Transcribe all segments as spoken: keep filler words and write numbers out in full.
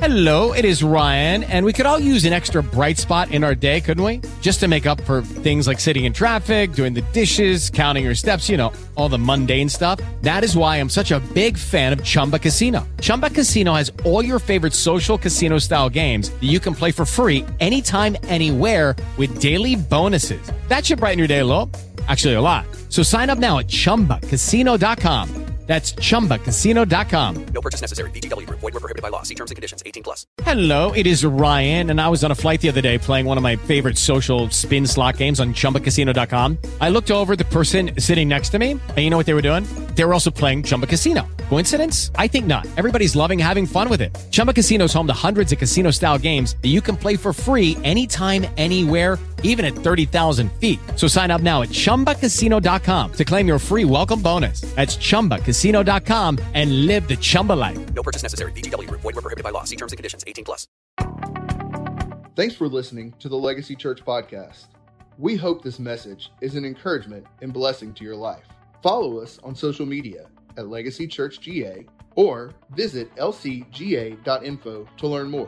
Hello, it is Ryan, and we could all use an extra bright spot in our day, couldn't we? Just to make up for things like sitting in traffic, doing the dishes, counting your steps, you know, all the mundane stuff. That is why I'm such a big fan of Chumba Casino. Chumba Casino has all your favorite social casino-style games that you can play for free anytime, anywhere with daily bonuses. That should brighten your day a little. Actually, a lot. So sign up now at chumba casino dot com. That's chumba casino dot com. No purchase necessary. V G W Group. Void where prohibited by law. See terms and conditions. eighteen plus. Hello, it is Ryan, and I was on a flight the other day playing one of my favorite social spin slot games on chumba casino dot com. I looked over at the person sitting next to me, and you know what they were doing? They were also playing Chumba Casino. Coincidence? I think not. Everybody's loving having fun with it. Chumba Casino is home to hundreds of casino-style games that you can play for free anytime, anywhere, even at thirty thousand feet. So sign up now at chumba casino dot com to claim your free welcome bonus. That's chumba casino dot com and live the Chumba life. No purchase necessary. V G W Group. Void where prohibited by law. See terms and conditions. eighteen plus. Thanks for listening to the Legacy Church podcast. We hope this message is an encouragement and blessing to your life. Follow us on social media at Legacy Church G A or visit l c g a dot info to learn more.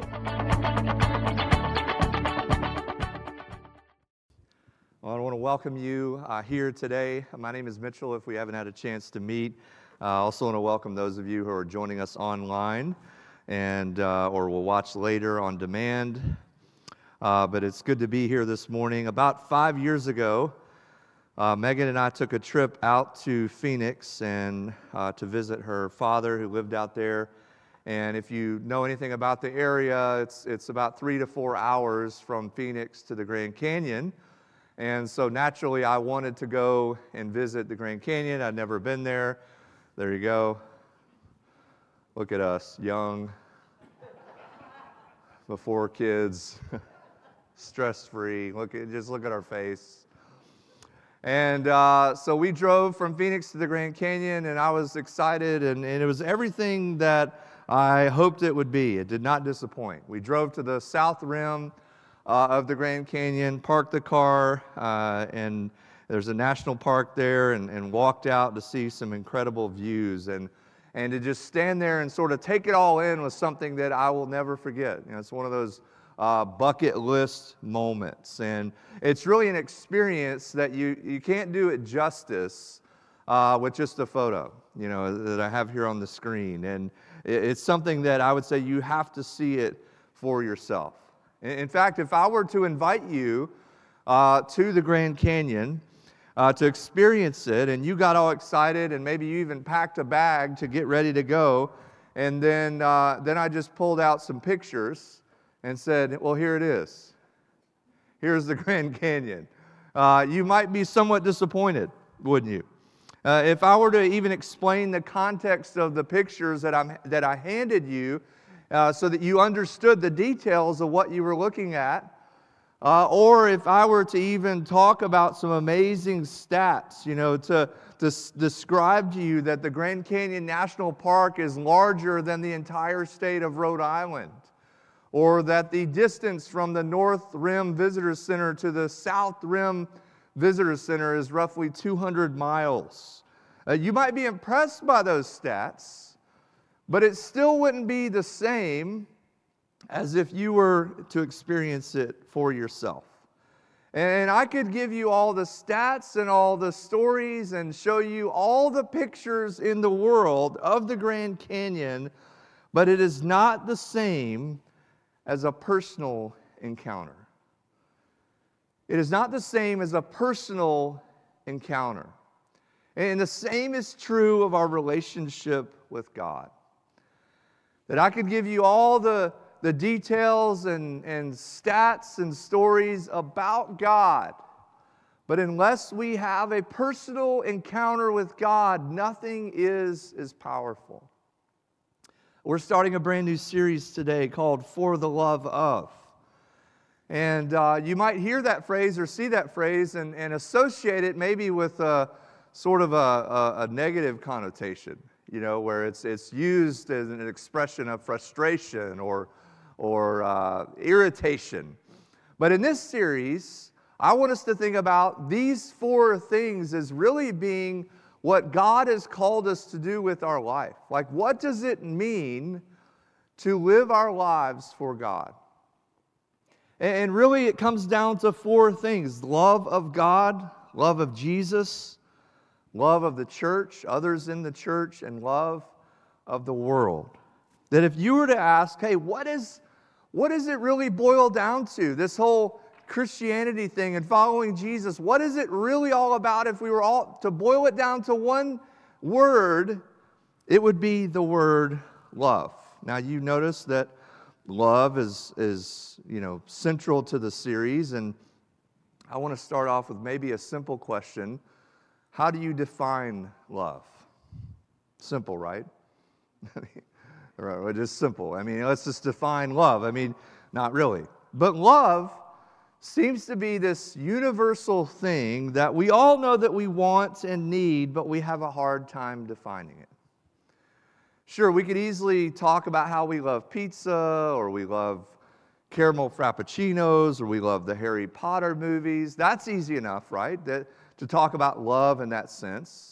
Well, I want to welcome you uh, here today. My name is Mitchell, if we haven't had a chance to meet. I uh, also want to welcome those of you who are joining us online and uh, or will watch later on demand. Uh, but it's good to be here this morning. About five years ago, uh, Megan and I took a trip out to Phoenix and uh, to visit her father who lived out there. And if you know anything about the area, it's it's about three to four hours from Phoenix to the Grand Canyon. And so naturally, I wanted to go and visit the Grand Canyon. I'd never been there. There you go. Look at us, young, before kids, stress-free. Look at just look at our face. And uh, so we drove from Phoenix to the Grand Canyon, and I was excited, and, and it was everything that I hoped it would be. It did not disappoint. We drove to the south rim uh, of the Grand Canyon, parked the car, uh, and there's a national park there, and, and walked out to see some incredible views. And, and to just stand there and sort of take it all in was something that I will never forget. You know, it's one of those Uh, bucket list moments, and it's really an experience that you you can't do it justice uh, with just a photo, you know, that I have here on the screen. And it, it's something that I would say you have to see it for yourself. In, in fact, if I were to invite you uh, to the Grand Canyon uh, to experience it, and you got all excited, and maybe you even packed a bag to get ready to go, and then uh, then I just pulled out some pictures and said, well, here it is. Here's the Grand Canyon. Uh, you might be somewhat disappointed, wouldn't you? Uh, if I were to even explain the context of the pictures that, I'm, that I handed you uh, so that you understood the details of what you were looking at, uh, or if I were to even talk about some amazing stats, you know, to, to s- describe to you that the Grand Canyon National Park is larger than the entire state of Rhode Island, or that the distance from the North Rim Visitor Center to the South Rim Visitor Center is roughly two hundred miles. Uh, you might be impressed by those stats, but it still wouldn't be the same as if you were to experience it for yourself. And I could give you all the stats and all the stories and show you all the pictures in the world of the Grand Canyon, but it is not the same as a personal encounter. It is not the same as a personal encounter. And the same is true of our relationship with God. That I could give you all the, the details and, and stats and stories about God, but unless we have a personal encounter with God, nothing is as powerful. We're starting a brand new series today called For the Love Of. And uh, you might hear that phrase or see that phrase and, and associate it maybe with a sort of a, a, a negative connotation, you know, where it's it's used as an expression of frustration or, or uh, irritation. But in this series, I want us to think about these four things as really being what God has called us to do with our life. Like, what does it mean to live our lives for God. And really it comes down to four things: love of God, love of Jesus, love of the church, others in the church, and love of the world. That if you were to ask, hey, what is, what does it really boil down to? This whole Christianity thing and following Jesus, what is it really all about? If we were all to boil it down to one word, it would be the word love. Now you notice that love is, is you know, central to the series, and I want to start off with maybe a simple question. How do you define love? Simple, right? Right, well, just simple. I mean, let's just define love. I mean, not really. But love seems to be this universal thing that we all know that we want and need, but we have a hard time defining it. Sure, we could easily talk about how we love pizza, or we love caramel frappuccinos, or we love the Harry Potter movies. That's easy enough, right? That, to talk about love in that sense.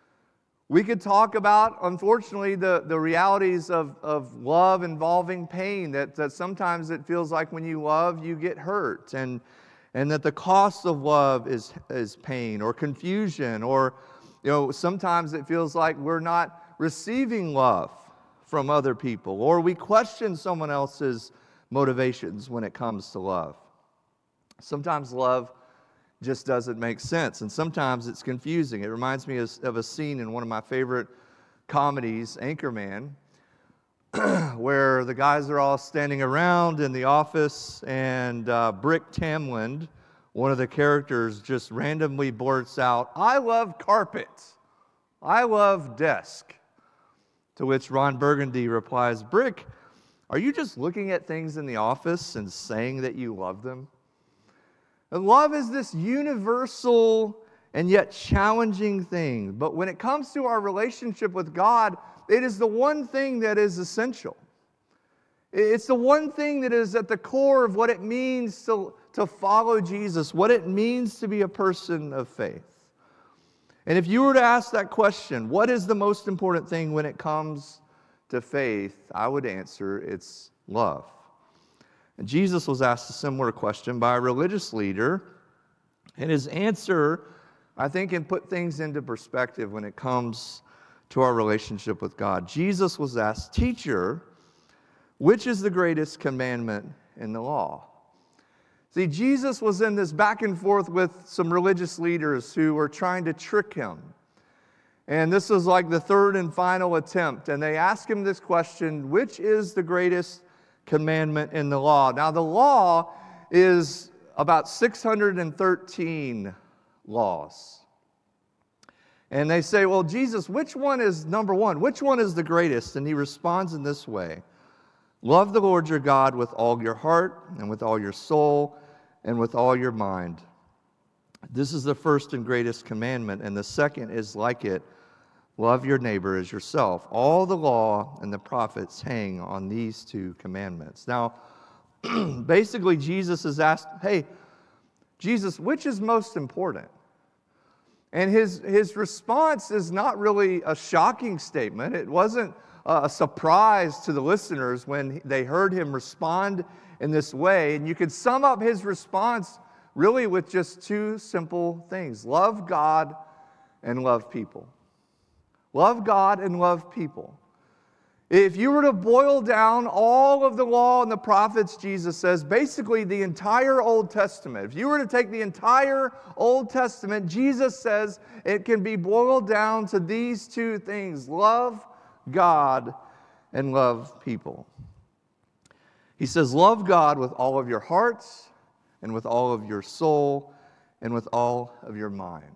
We could talk about, unfortunately, the, the realities of, of love involving pain, that, that sometimes it feels like when you love, you get hurt, and, and that the cost of love is, is pain or confusion, or you know, sometimes it feels like we're not receiving love from other people, or we question someone else's motivations when it comes to love. Sometimes love just doesn't make sense, and sometimes it's confusing. It reminds me of, of a scene in one of my favorite comedies, Anchorman, where the guys are all standing around in the office, and uh, Brick Tamland, one of the characters, just randomly blurts out, "I love carpet. I love desk." To which Ron Burgundy replies, "Brick, are you just looking at things in the office and saying that you love them?" And love is this universal and yet challenging thing. But when it comes to our relationship with God, it is the one thing that is essential. It's the one thing that is at the core of what it means to, to follow Jesus, what it means to be a person of faith. And if you were to ask that question, what is the most important thing when it comes to faith, I would answer it's love. And Jesus was asked a similar question by a religious leader, and his answer, I think, can put things into perspective when it comes to our relationship with God. Jesus was asked, "Teacher, which is the greatest commandment in the law?" See, Jesus was in this back and forth with some religious leaders who were trying to trick him. And this was like the third and final attempt. And they asked him this question, which is the greatest commandment in the law? Now, the law is about six hundred thirteen laws. And they say, well, Jesus, which one is number one? Which one is the greatest? And he responds in this way: love the Lord your God with all your heart and with all your soul and with all your mind. This is the first and greatest commandment, and the second is like it: love your neighbor as yourself. All the law and the prophets hang on these two commandments. Now, basically, Jesus is asked, hey, Jesus, which is most important? And his, his response is not really a shocking statement. It wasn't a surprise to the listeners when they heard him respond in this way. And you could sum up his response really with just two simple things: love God and love people. Love God and love people. If you were to boil down all of the law and the prophets, Jesus says, basically the entire Old Testament, if you were to take the entire Old Testament, Jesus says it can be boiled down to these two things: love God and love people. He says, love God with all of your heart and with all of your soul and with all of your mind.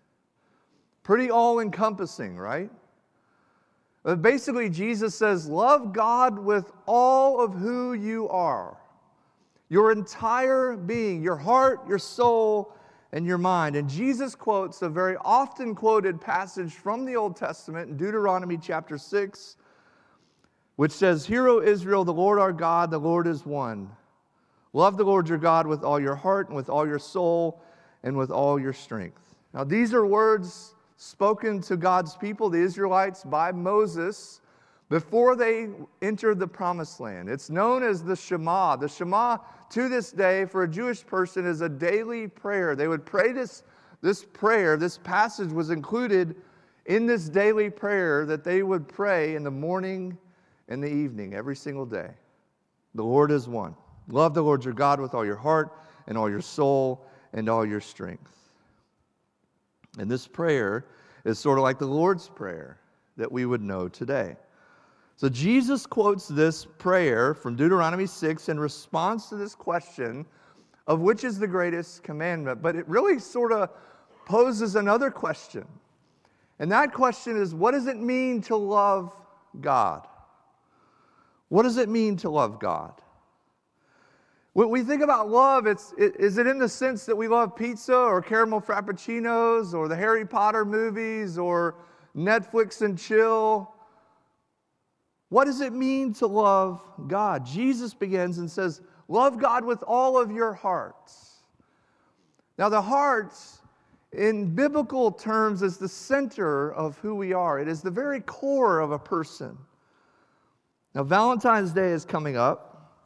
Pretty all-encompassing, right? But basically, Jesus says, love God with all of who you are. Your entire being, your heart, your soul, and your mind. And Jesus quotes a very often quoted passage from the Old Testament in Deuteronomy chapter six, which says, "Hear, O Israel, the Lord our God, the Lord is one. Love the Lord your God with all your heart and with all your soul and with all your strength." Now, these are words spoken to God's people, the Israelites, by Moses, before they entered the promised land. It's known as the Shema. The Shema, to this day, for a Jewish person, is a daily prayer. They would pray this, this prayer. This passage was included in this daily prayer that they would pray in the morning and the evening, every single day. The Lord is one. Love the Lord your God with all your heart and all your soul and all your strength. And this prayer is sort of like the Lord's Prayer that we would know today. So Jesus quotes this prayer from Deuteronomy six in response to this question of which is the greatest commandment. But it really sort of poses another question. And that question is, what does it mean to love God? What does it mean to love God? When we think about love, it's, it, is it in the sense that we love pizza or caramel frappuccinos or the Harry Potter movies or Netflix and chill? What does it mean to love God? Jesus begins and says, love God with all of your hearts. Now the heart, in biblical terms, is the center of who we are. It is the very core of a person. Now Valentine's Day is coming up.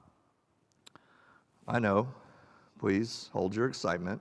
I know. Please hold your excitement.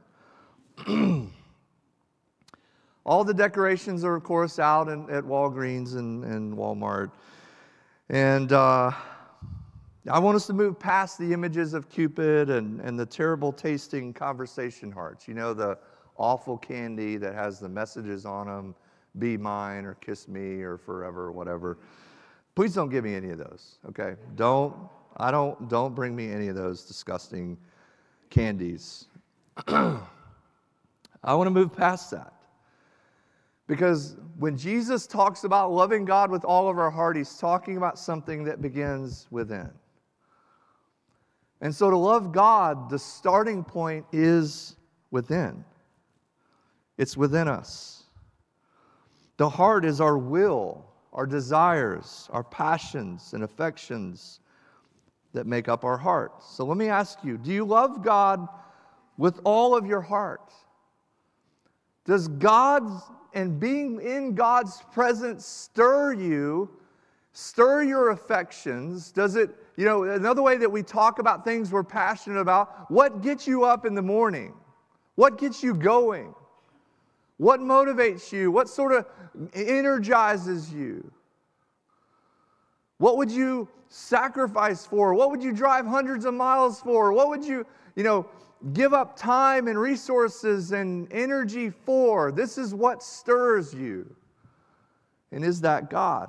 All the decorations are, of course, out in, at Walgreens and, and Walmart. And uh, I want us to move past the images of Cupid and, and the terrible tasting conversation hearts. You know, the awful candy that has the messages on them, be mine or kiss me or forever or whatever. Please don't give me any of those, okay? Don't, I don't, don't bring me any of those disgusting candies. I want to move past that. Because when Jesus talks about loving God with all of our heart, he's talking about something that begins within. And so to love God, the starting point is within. It's within us. The heart is our will, our desires, our passions and affections that make up our heart. So let me ask you, do you love God with all of your heart? Does God and being in God's presence stir you, stir your affections? Does it, you know, another way that we talk about things we're passionate about, what gets you up in the morning? What gets you going? What motivates you? What sort of energizes you? What would you sacrifice for? What would you drive hundreds of miles for? What would you, you know, give up time and resources and energy for? This is what stirs you. And is that God?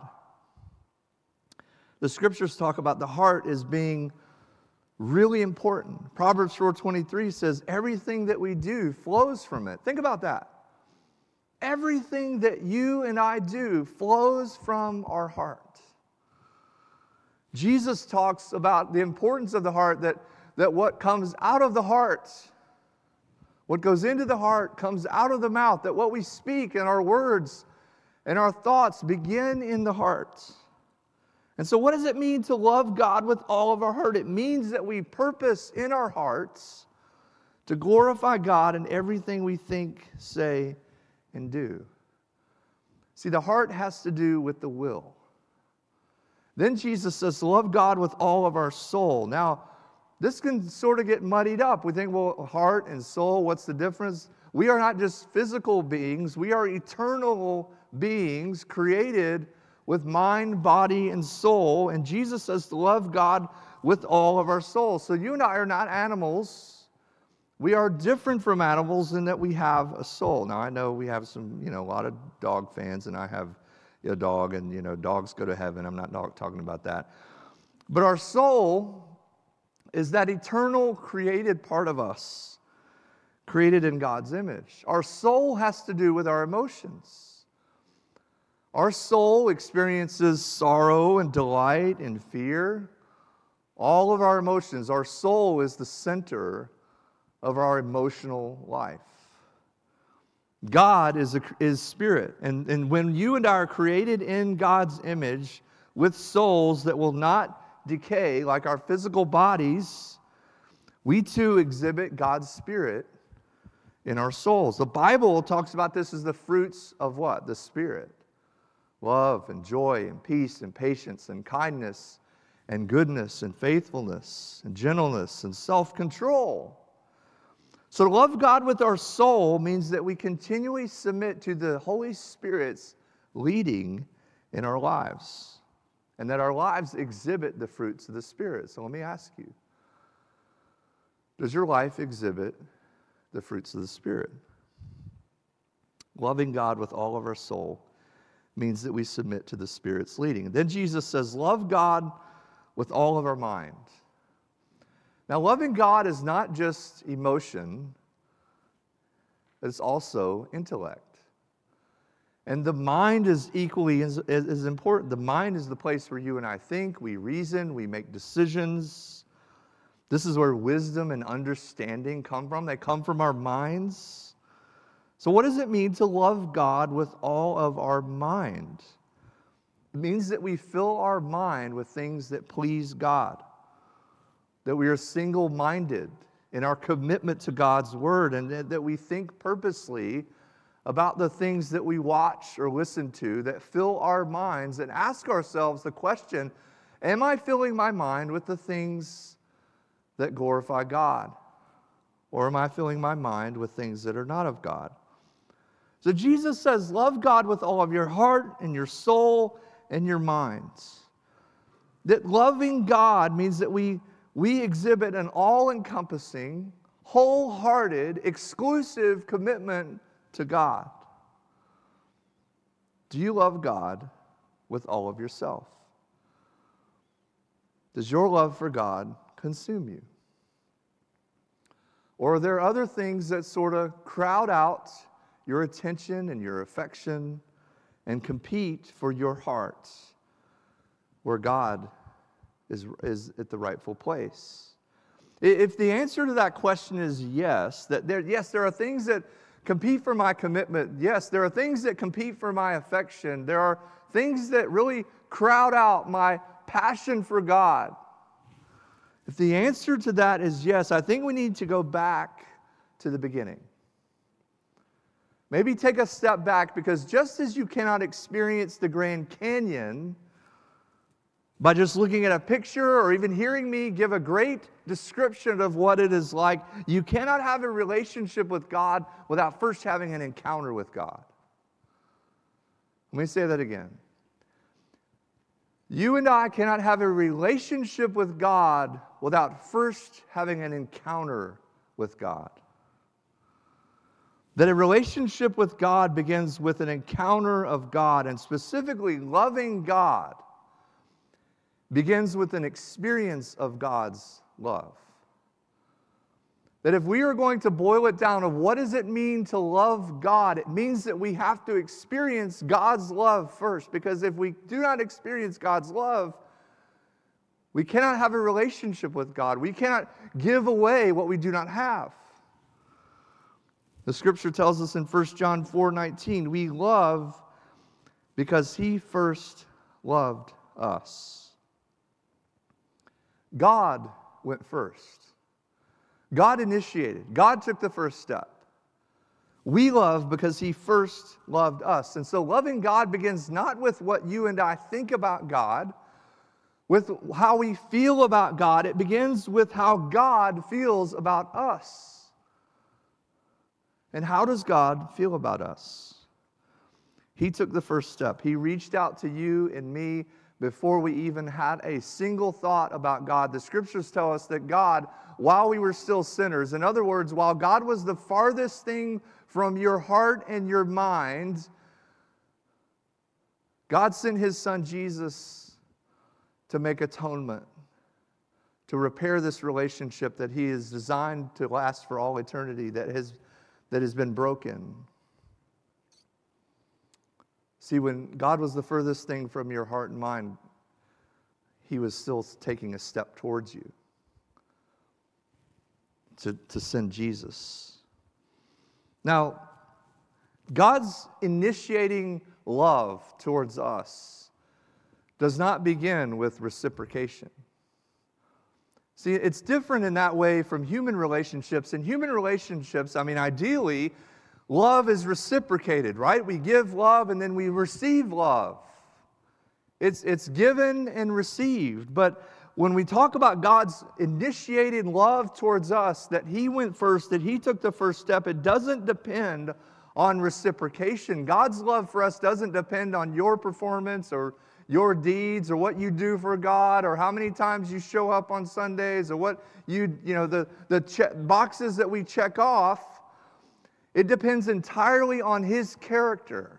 The scriptures talk about the heart as being really important. Proverbs four twenty-three says everything that we do flows from it. Think about that. Everything that you and I do flows from our heart. Jesus talks about the importance of the heart, that, that what comes out of the heart, what goes into the heart comes out of the mouth, that what we speak and our words and our thoughts begin in the heart. And so what does it mean to love God with all of our heart? It means that we purpose in our hearts to glorify God in everything we think, say, and do. See, the heart has to do with the will. Then Jesus says, love God with all of our soul. Now, this can sort of get muddied up. We think, well, heart and soul, what's the difference? We are not just physical beings. We are eternal beings created with mind, body, and soul. And Jesus says to love God with all of our soul. So you and I are not animals. We are different from animals in that we have a soul. Now, I know we have some, you know, a lot of dog fans, and I have a dog, and, you know, dogs go to heaven. I'm not talking about that. But our soul is that eternal created part of us, created in God's image. Our soul has to do with our emotions. Our soul experiences sorrow and delight and fear. All of our emotions. Our soul is the center of our emotional life. God is, a, is spirit. And, and when you and I are created in God's image with souls that will not decay like our physical bodies, we too exhibit God's spirit in our souls. The Bible talks about this as the fruits of what? The Spirit. love and joy and peace and patience and kindness and goodness and faithfulness and gentleness and self-control. So to love God with our soul means that we continually submit to the Holy Spirit's leading in our lives, and that our lives exhibit the fruits of the Spirit. So let me ask you, does your life exhibit the fruits of the Spirit? Loving God with all of our soul means that we submit to the Spirit's leading. And then Jesus says, love God with all of our mind. Now, loving God is not just emotion, it's also intellect. And the mind is equally as, as important. The mind is the place where you and I think, we reason, we make decisions. This is where wisdom and understanding come from. They come from our minds. So what does it mean to love God with all of our mind? It means that we fill our mind with things that please God, that we are single-minded in our commitment to God's word, and that we think purposely about the things that we watch or listen to that fill our minds, and ask ourselves the question, am I filling my mind with the things that glorify God? Or am I filling my mind with things that are not of God? So Jesus says, love God with all of your heart and your soul and your minds. That loving God means that we, we exhibit an all-encompassing, wholehearted, exclusive commitment to God. Do you love God with all of yourself? Does your love for God consume you? Or are there other things that sort of crowd out your attention and your affection and compete for your heart where God is, is at the rightful place? If the answer to that question is yes, that there, yes, there are things that compete for my commitment. Yes, there are things that compete for my affection. There are things that really crowd out my passion for God. If the answer to that is yes, I think we need to go back to the beginning. Maybe take a step back, because just as you cannot experience the Grand Canyon by just looking at a picture or even hearing me give a great description of what it is like, you cannot have a relationship with God without first having an encounter with God. Let me say that again. You and I cannot have a relationship with God without first having an encounter with God. That a relationship with God begins with an encounter of God, and specifically loving God begins with an experience of God's love. That if we are going to boil it down of what does it mean to love God, it means that we have to experience God's love first. Because if we do not experience God's love, we cannot have a relationship with God. We cannot give away what we do not have. The scripture tells us in First John four nineteen, we love because He first loved us. God went first. God initiated. God took the first step. We love because He first loved us. And so loving God begins not with what you and I think about God, with how we feel about God. It begins with how God feels about us. And how does God feel about us? He took the first step. He reached out to you and me before we even had a single thought about God. The scriptures tell us that God, while we were still sinners, in other words, while God was the farthest thing from your heart and your mind, God sent His Son Jesus to make atonement, to repair this relationship that He is designed to last for all eternity, that has, that has been broken. See, when God was the furthest thing from your heart and mind, He was still taking a step towards you to, to send Jesus. Now, God's initiating love towards us does not begin with reciprocation. See, it's different in that way from human relationships. In human relationships, I mean, ideally, love is reciprocated, right? We give love and then we receive love. It's, it's given and received. But when we talk about God's initiated love towards us, that He went first, that He took the first step, it doesn't depend on reciprocation. God's love for us doesn't depend on your performance or your deeds or what you do for God or how many times you show up on Sundays or what you, you know, the, the che- boxes that we check off. It depends entirely on His character.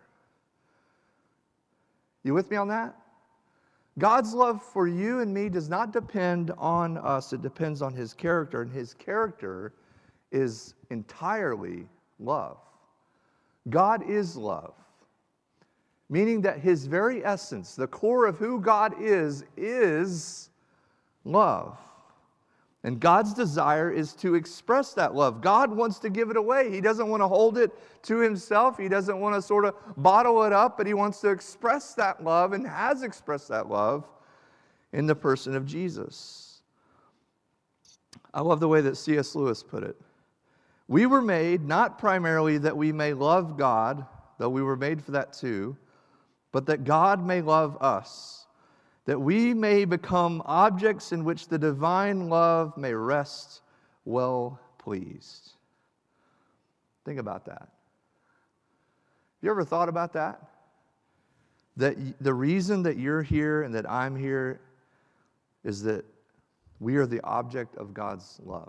You with me on that? God's love for you and me does not depend on us. It depends on His character, and His character is entirely love. God is love. Meaning that His very essence, the core of who God is, is love. And God's desire is to express that love. God wants to give it away. He doesn't want to hold it to Himself. He doesn't want to sort of bottle it up, but He wants to express that love and has expressed that love in the person of Jesus. I love the way that C S Lewis put it. We were made not primarily that we may love God, though we were made for that too, but that God may love us, that we may become objects in which the divine love may rest well pleased. Think about that. Have you ever thought about that? That the reason that you're here and that I'm here is that we are the object of God's love.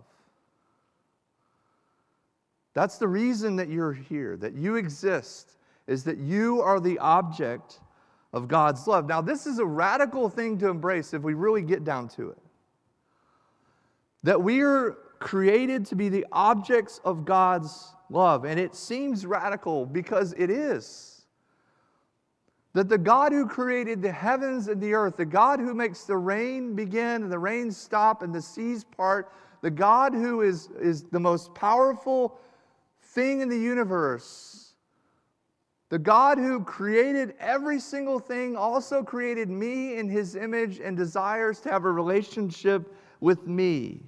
That's the reason that you're here, that you exist, is that you are the object of God's love. Now, this is a radical thing to embrace if we really get down to it. That we are created to be the objects of God's love. And it seems radical because it is. That the God who created the heavens and the earth, the God who makes the rain begin and the rain stop and the seas part, the God who is, is the most powerful thing in the universe, the God who created every single thing also created me in His image and desires to have a relationship with me.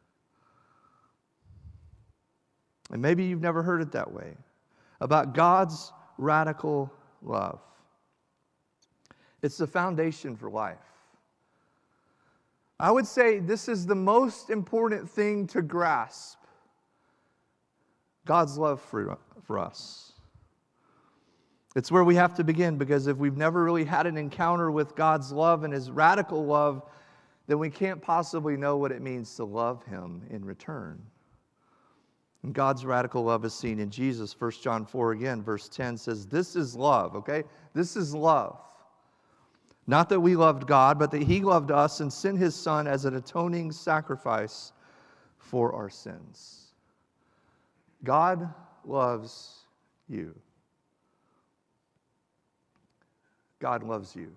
And maybe you've never heard it that way, about God's radical love. It's the foundation for life. I would say this is the most important thing to grasp. God's love for, for us. It's where we have to begin, because if we've never really had an encounter with God's love and His radical love, then we can't possibly know what it means to love Him in return. And God's radical love is seen in Jesus. First John four again, verse ten says, this is love, okay? This is love. Not that we loved God, but that He loved us and sent His Son as an atoning sacrifice for our sins. God loves you. God loves you.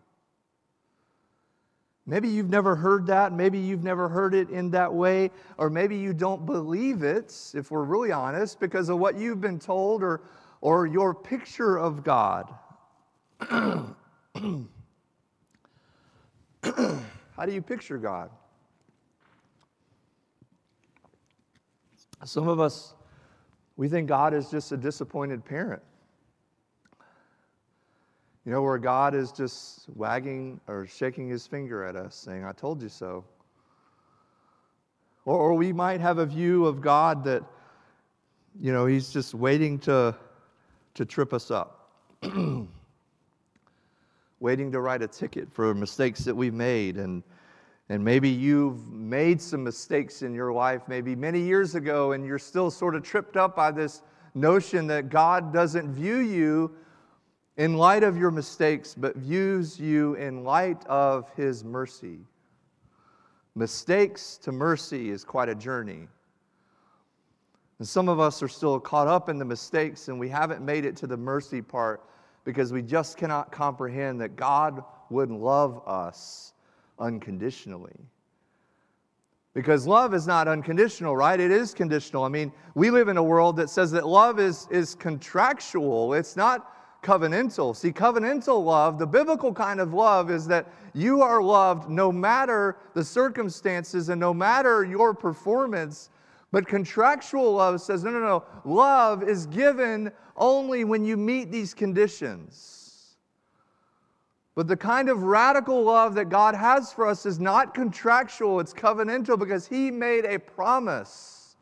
Maybe you've never heard that. Maybe you've never heard it in that way. Or maybe you don't believe it, if we're really honest, because of what you've been told or, or your picture of God. How do you picture God? Some of us, we think God is just a disappointed parent. You know, where God is just wagging or shaking His finger at us, saying, I told you so. Or, or we might have a view of God that, you know, He's just waiting to, to trip us up. Waiting to write a ticket for mistakes that we've made. And, and maybe you've made some mistakes in your life, maybe many years ago, and you're still sort of tripped up by this notion that God doesn't view you in light of your mistakes, but views you in light of His mercy. Mistakes to mercy is quite a journey. And some of us are still caught up in the mistakes, and we haven't made it to the mercy part because we just cannot comprehend that God would love us unconditionally. Because love is not unconditional, right? It is conditional. I mean, we live in a world that says that love is, is contractual. It's not covenantal. See, covenantal love, the biblical kind of love, is that you are loved no matter the circumstances and no matter your performance. But contractual love says, no, no, no. Love is given only when you meet these conditions. But the kind of radical love that God has for us is not contractual, it's covenantal, because He made a promise.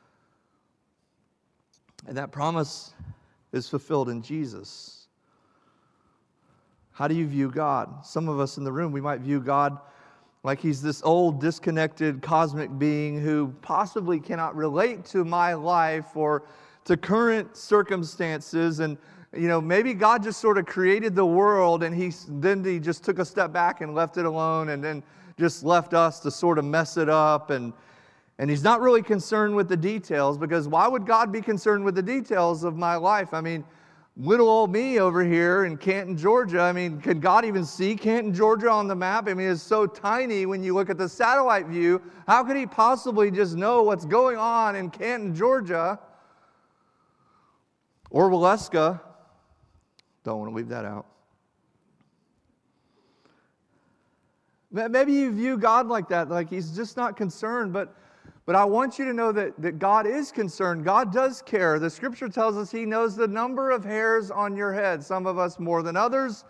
And that promise is fulfilled in Jesus. How do you view God? Some of us in the room, we might view God like He's this old, disconnected, cosmic being who possibly cannot relate to my life or to current circumstances. And, you know, maybe God just sort of created the world and he then He just took a step back and left it alone and then just left us to sort of mess it up. And, and He's not really concerned with the details, because why would God be concerned with the details of my life? I mean, little old me over here in Canton, Georgia, I mean, can God even see Canton, Georgia on the map? I mean, it's so tiny when you look at the satellite view. How could He possibly just know what's going on in Canton, Georgia? Or Waleska? Don't want to leave that out. Maybe you view God like that, like He's just not concerned, but But I want you to know that, that God is concerned. God does care. The Scripture tells us He knows the number of hairs on your head, some of us more than others.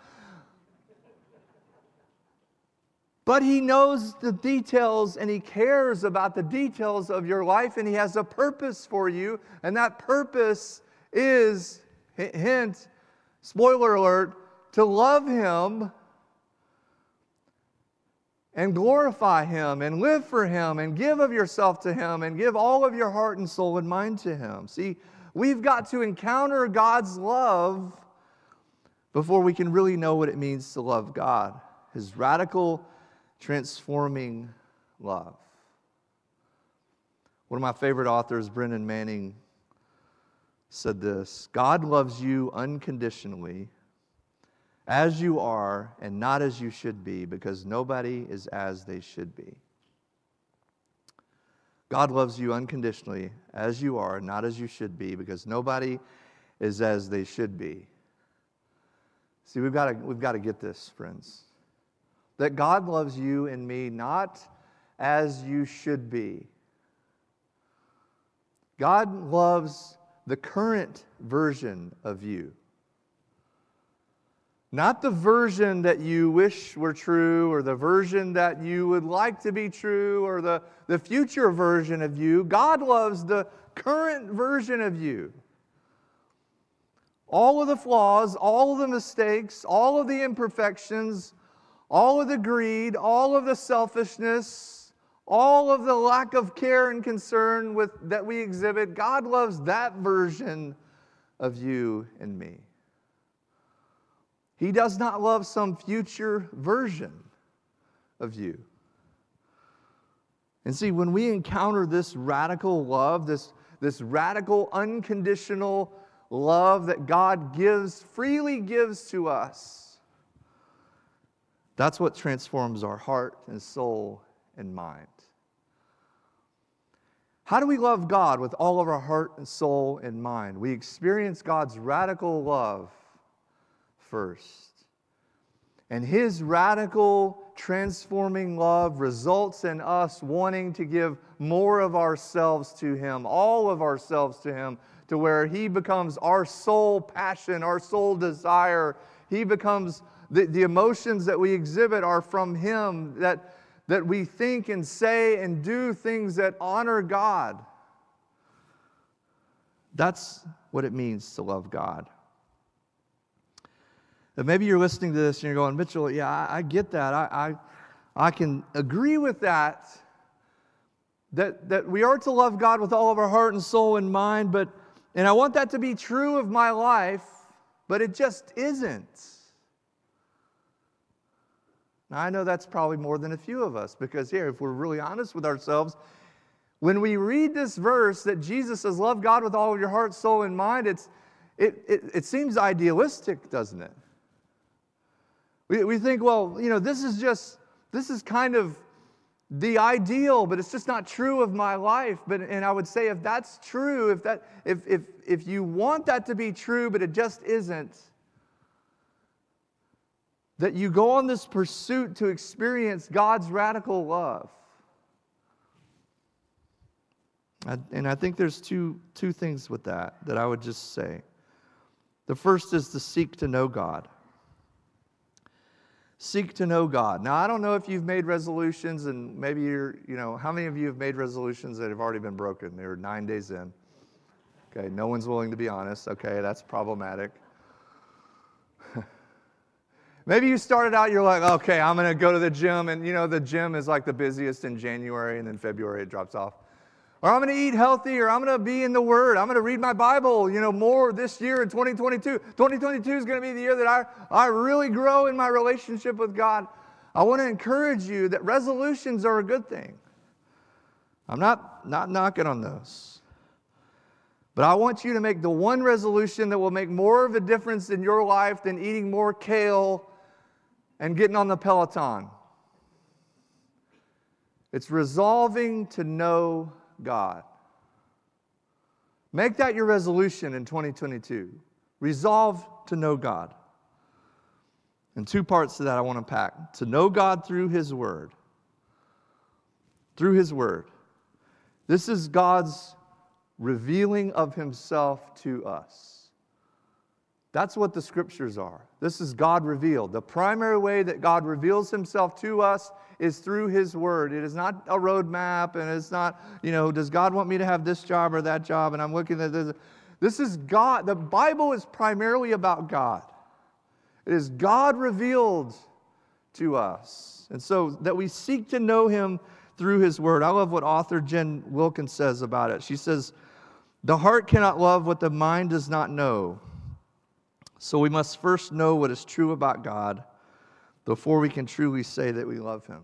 But He knows the details, and He cares about the details of your life, and He has a purpose for you, and that purpose is, hint, spoiler alert, to love Him and glorify Him and live for Him and give of yourself to Him and give all of your heart and soul and mind to Him. See, we've got to encounter God's love before we can really know what it means to love God. His radical, transforming love. One of my favorite authors, Brennan Manning, said this: God loves you unconditionally, as you are and not as you should be, because nobody is as they should be. God loves you unconditionally as you are, not as you should be, because nobody is as they should be. See, we've got to, we've got to get this, friends. That God loves you and me not as you should be. God loves the current version of you. Not the version that you wish were true, or the version that you would like to be true, or the, the future version of you. God loves the current version of you. All of the flaws, all of the mistakes, all of the imperfections, all of the greed, all of the selfishness, all of the lack of care and concern with, that we exhibit. God loves that version of you and me. He does not love some future version of you. And see, when we encounter this radical love, this, this radical, unconditional love that God gives, freely gives to us, that's what transforms our heart and soul and mind. How do we love God with all of our heart and soul and mind? We experience God's radical love first. And His radical, transforming love results in us wanting to give more of ourselves to Him, all of ourselves to Him, to where He becomes our sole passion, our sole desire. He becomes, the, the emotions that we exhibit are from Him, that, that we think and say and do things that honor God. That's what it means to love God. But maybe you're listening to this and you're going, Mitchell, yeah, I, I get that. I, I, I can agree with that, that, that we are to love God with all of our heart and soul and mind, but, and I want that to be true of my life, but it just isn't. Now, I know that's probably more than a few of us, because here, if we're really honest with ourselves, when we read this verse that Jesus says, love God with all of your heart, soul, and mind, it's, it, it, it seems idealistic, doesn't it? We, we think, well, you know, this is just, this is kind of the ideal, but it's just not true of my life. But, and I would say if that's true, if, that, if, if, if you want that to be true, but it just isn't, that you go on this pursuit to experience God's radical love. I, and I think there's two, two things with that that I would just say. The first is to seek to know God. Seek to know God. Now, I don't know if you've made resolutions, and maybe you're, you know, how many of you have made resolutions that have already been broken? They're nine days in. Okay, no one's willing to be honest. Okay, that's problematic. Maybe you started out, you're like, okay, I'm going to go to the gym, and you know, the gym is like the busiest in January, and then February it drops off. Or I'm going to eat healthy, or I'm going to be in the Word. I'm going to read my Bible, you know, more this year in twenty twenty-two. twenty twenty-two is going to be the year that I, I really grow in my relationship with God. I want to encourage you that resolutions are a good thing. I'm not, not knocking on those. But I want you to make the one resolution that will make more of a difference in your life than eating more kale and getting on the Peloton. It's resolving to know God. Make that your resolution in twenty twenty-two. Resolve to know God. And two parts to that I want to pack. To know God through His Word. Through His Word. This is God's revealing of Himself to us. That's what the Scriptures are. This is God revealed. The primary way that God reveals Himself to us is through His Word. It is not a roadmap, and it's not, you know, does God want me to have this job or that job, and I'm looking at this. This is God. The Bible is primarily about God. It is God revealed to us. And so that we seek to know Him through His Word. I love what author Jen Wilkins says about it. She says, the heart cannot love what the mind does not know. So we must first know what is true about God before we can truly say that we love Him.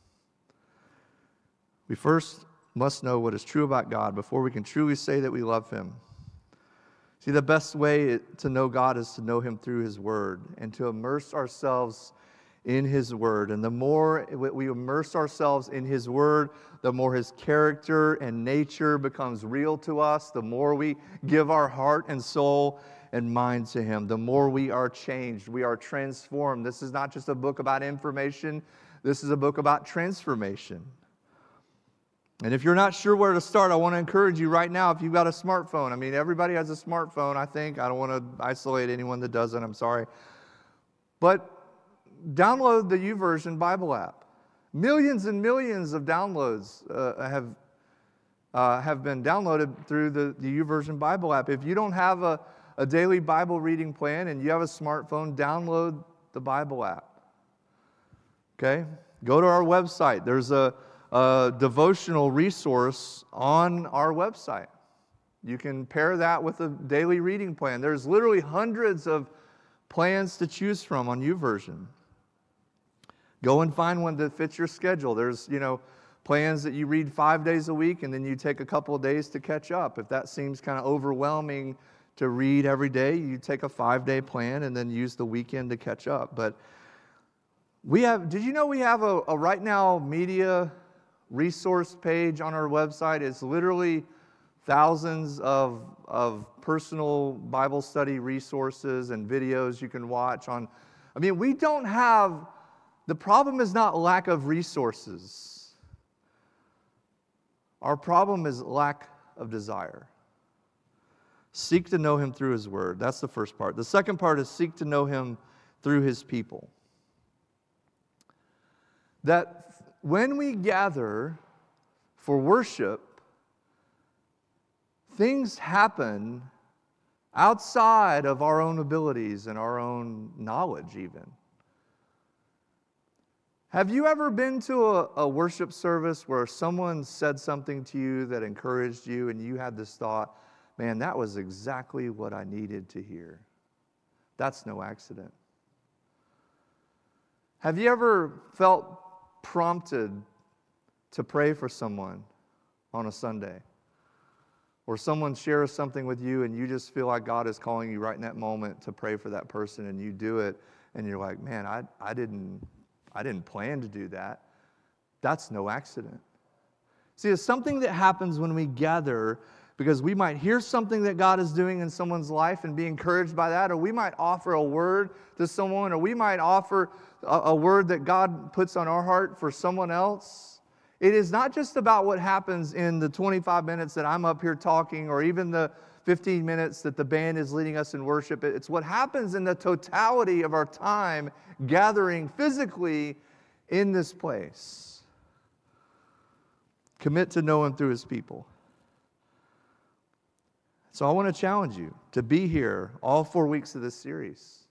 We first must know what is true about God before we can truly say that we love Him. See, the best way to know God is to know Him through His Word and to immerse ourselves in His Word. And the more we immerse ourselves in His Word, the more His character and nature becomes real to us, the more we give our heart and soul and mind to Him, the more we are changed, we are transformed. This is not just a book about information, this is a book about transformation. And if you're not sure where to start, I want to encourage you right now, if you've got a smartphone. I mean, everybody has a smartphone, I think. I don't want to isolate anyone that doesn't, I'm sorry. But download the YouVersion Bible app. Millions and millions of downloads uh, have uh, have been downloaded through the, the YouVersion Bible app. If you don't have a, a daily Bible reading plan and you have a smartphone, download the Bible app. Okay? Go to our website. There's a, a devotional resource on our website. You can pair that with a daily reading plan. There's literally hundreds of plans to choose from on YouVersion. Go and find one that fits your schedule. There's, you know, plans that you read five days a week and then you take a couple of days to catch up. If that seems kind of overwhelming to read every day, you take a five-day plan and then use the weekend to catch up. But we have, did you know we have a, a Right Now Media resource page on our website? It's literally thousands of, of personal Bible study resources and videos you can watch on. I mean, we don't have, the problem is not lack of resources. Our problem is lack of desire. Seek to know Him through His Word. That's the first part. The second part is seek to know Him through His people. That when we gather for worship, things happen outside of our own abilities and our own knowledge even. Have you ever been to a, a worship service where someone said something to you that encouraged you and you had this thought, man, that was exactly what I needed to hear? That's no accident. Have you ever felt prompted to pray for someone on a Sunday? Or someone shares something with you and you just feel like God is calling you right in that moment to pray for that person, and you do it and you're like, man, I, I didn't I didn't plan to do that. That's no accident. See, it's something that happens when we gather, because we might hear something that God is doing in someone's life and be encouraged by that, or we might offer a word to someone, or we might offer a, a word that God puts on our heart for someone else. It is not just about what happens in the twenty-five minutes that I'm up here talking, or even the fifteen minutes that the band is leading us in worship. It's what happens in the totality of our time gathering physically in this place. Commit to know Him through His people. So I want to challenge you to be here all four weeks of this series.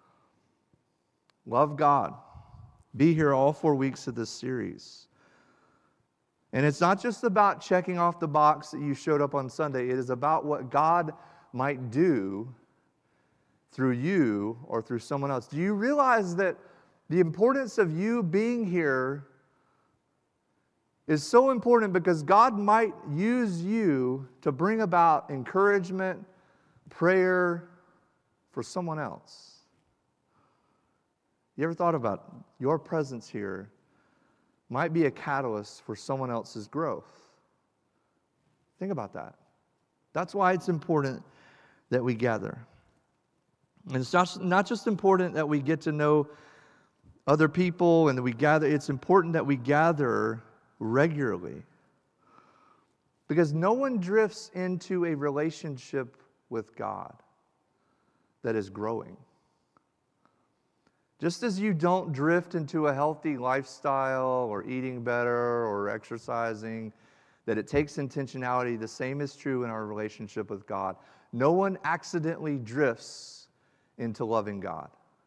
Love God. Be here all four weeks of this series. And it's not just about checking off the box that you showed up on Sunday. It is about what God might do through you or through someone else. Do you realize that the importance of you being here is so important because God might use you to bring about encouragement, prayer for someone else? You ever thought about your presence here might be a catalyst for someone else's growth? Think about that. That's why it's important that we gather. And it's not, not just important that we get to know other people and that we gather. It's important that we gather regularly. Because no one drifts into a relationship with God that is growing. Just as you don't drift into a healthy lifestyle or eating better or exercising, that it takes intentionality, the same is true in our relationship with God. No one accidentally drifts into loving God.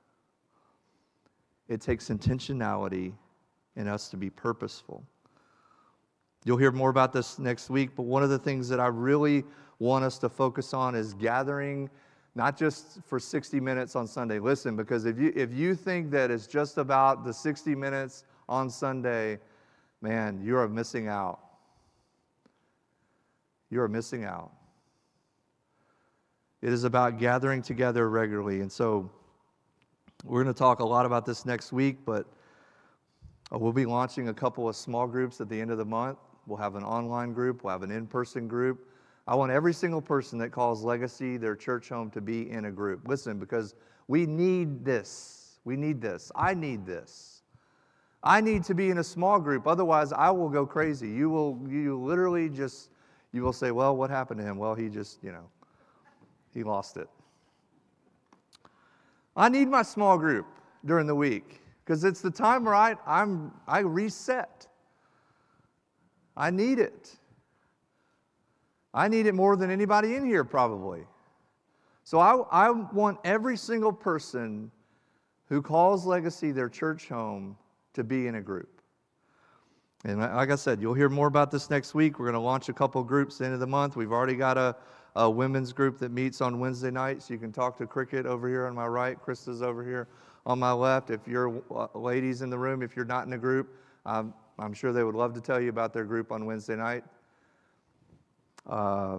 It takes intentionality in us to be purposeful. You'll hear more about this next week, but one of the things that I really want us to focus on is gathering, not just for sixty minutes on Sunday. Listen, because if you if you think that it's just about the sixty minutes on Sunday, man, you are missing out. You are missing out. It is about gathering together regularly. And so we're going to talk a lot about this next week, but we'll be launching a couple of small groups at the end of the month. We'll have an online group. We'll have an in-person group. I want every single person that calls Legacy their church home to be in a group. Listen, because we need this. We need this. I need this. I need to be in a small group. Otherwise, I will go crazy. You will, you literally just, you will say, well, what happened to him? Well, he just, you know, he lost it. I need my small group during the week because it's the time where I, I'm, I reset. I need it. I need it more than anybody in here probably. So I, I want every single person who calls Legacy their church home to be in a group. And like I said, you'll hear more about this next week. We're going to launch a couple groups at the end of the month. We've already got a, a women's group that meets on Wednesday nights. You can talk to Cricket over here on my right. Krista's over here on my left. If you're uh, ladies in the room, if you're not in a group, um, I'm sure they would love to tell you about their group on Wednesday night. Uh,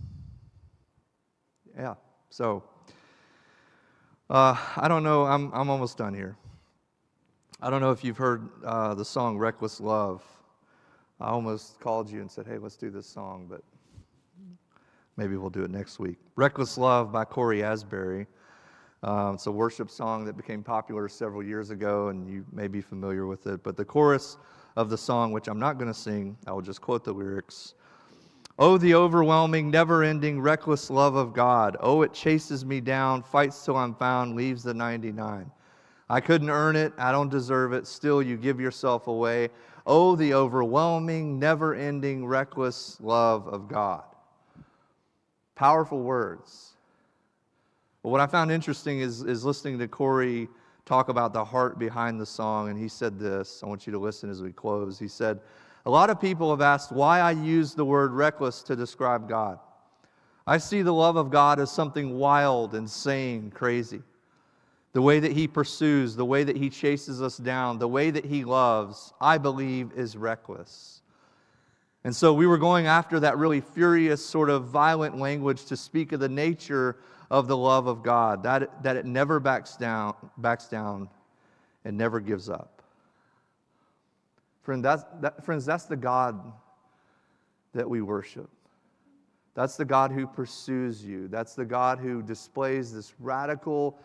yeah, so uh, I don't know. I'm I'm almost done here. I don't know if you've heard uh, the song "Reckless Love." I almost called you and said, "Hey, let's do this song," but maybe we'll do it next week. "Reckless Love" by Corey Asbury. Um, it's a worship song that became popular several years ago, and you may be familiar with it. But the chorus of the song, which I'm not going to sing, I will just quote the lyrics. Oh, the overwhelming, never-ending, reckless love of God. Oh, it chases me down, fights till I'm found, leaves the ninety-nine. I couldn't earn it, I don't deserve it, still you give yourself away. Oh, the overwhelming, never-ending, reckless love of God. Powerful words. But what I found interesting is, is listening to Corey talk about the heart behind the song, and he said this. I want you to listen as we close. He said, a lot of people have asked why I use the word reckless to describe God. I see the love of God as something wild, insane, crazy. The way that He pursues, the way that He chases us down, the way that He loves, I believe is reckless. And so we were going after that really furious, sort of violent language to speak of the nature of the love of God, that, that it never backs down, backs down and never gives up. Friend, that's, that, friends, that's the God that we worship. That's the God who pursues you. That's the God who displays this radical,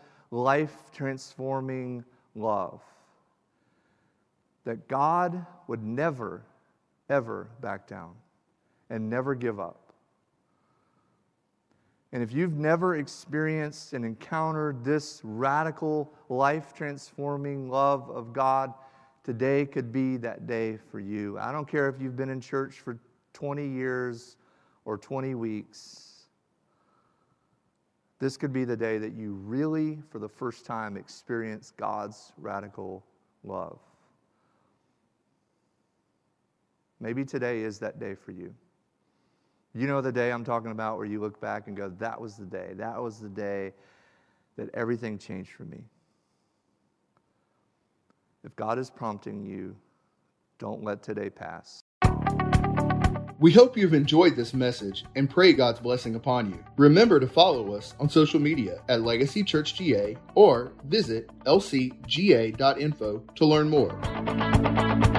life-transforming love. That God would never, ever back down and never give up. And if you've never experienced and encountered this radical, life-transforming love of God, today could be that day for you. I don't care if you've been in church for twenty years or twenty weeks. This could be the day that you really, for the first time, experience God's radical love. Maybe today is that day for you. You know the day I'm talking about where you look back and go, that was the day. That was the day that everything changed for me. If God is prompting you, don't let today pass. We hope you've enjoyed this message and pray God's blessing upon you. Remember to follow us on social media at Legacy Church G A or visit l c g a dot info to learn more.